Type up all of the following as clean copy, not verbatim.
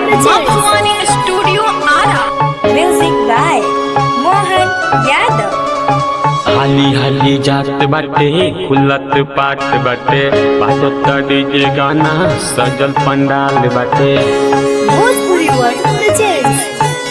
मखमली studio Ara. Music by Mohan Yadav. हाली हाली जात बाटे खुलत पाट बाटे बाजत डीजे गाना सजल पंडाल बाटे। Bhojpuri world presents.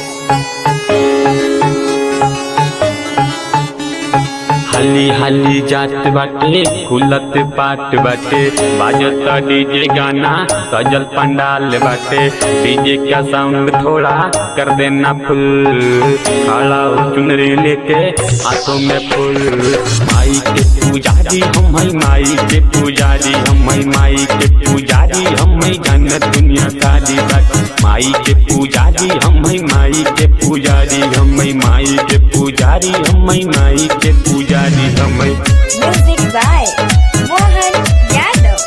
हाली हाली जात बाटे खुलत पाट बाटे बाजत डीजे गाना सजल पंडाल बाटे। डीजे का साउंड थोड़ा कर देना फुल, खड़ा चुनरी लेके हाथों में फूल। माई के पुजारी हम है, माई के पुजारी हम है, माई के पुजारी हम है, जन्नत दुनिया सारी बात। माई के पुजारी हम है, माई के पुजारी हम है, माई के पुजारी हम है, माई के पुजारी हम है। Music by Mohan Yadav.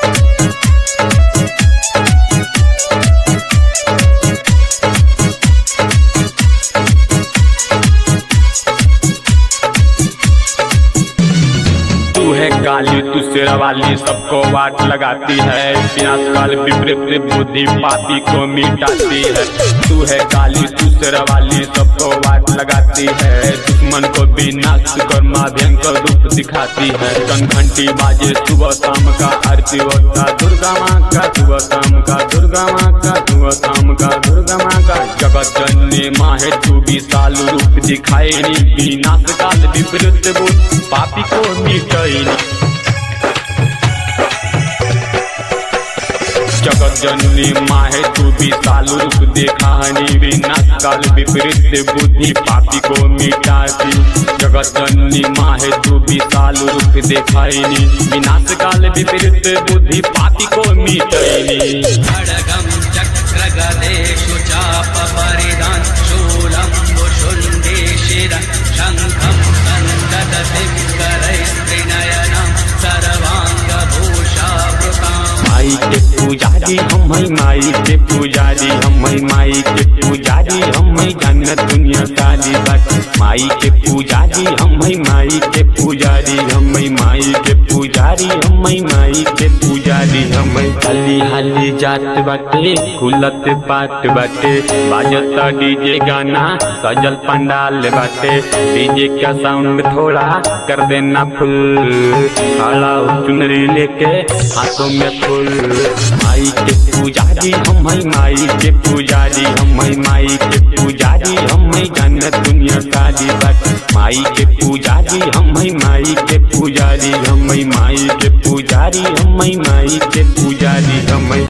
तू है काली तू शेरा वाली सबको वाट लगाती है, विनाश काल विपरीत बुद्धि पापी को मिटाती है। तू है काली तू शेरा वाली सबको वाट लगाती है, दुश्मन को विनाश कर माँ भयंकर रूप दिखाती है। कन घंटी बाजे सुबह शाम का आरती होता दुर्गा माँ का, सुबह शाम का दुर्गा माँ का, सुबह शाम का दुर्गा माँ का। जगत जननी माँ है तू विशाल रूप दिखाएनी, विनाश काल विपरीत बुद्धि पापी को मिटाएनी। जगत जननी माँ है तू विशाल रूप दिखानी, विनाश काल विपरीत बुद्धि पापी को मिटाती। जगत जननी माँ है तू विशाल रूप दिखानी, विनाश काल विपरीत बुद्धि पापी को मिटानी। खड्गं चक्र गदेषु चाप परिधान शूलं शुण्डे शिरं शङ्खं सन्ददतिं करैस्त्रिनयनं सर्वाङ्गभूषावृताम्। माई के पुजारी हम है, माई के पुजारी हम है, माई के पुजारी हम है, जन्नत दुनिया सारी बात। माई के पुजारी हम है, माई के पुजारी हम है, माई के पुजारी हम है, माई के पुजारी हम है। हाली हाली जात बाटे खुलत पाट बाटे बाजत डीजे गाना सजल पंडाल बाटे। डीजे का साउंड थोड़ा कर देना फुल, खड़ा चुनरी लेके हाथों में फूल। माई के पुजारी हम है, माई के पुजारी हम है, माई के पुजारी हम है, जन्नत दुनिया सारी बात। माई के पुजारी हम है, माई के पुजारी हम है, माई के पुजारी हम है, माई के पुजारी हम है।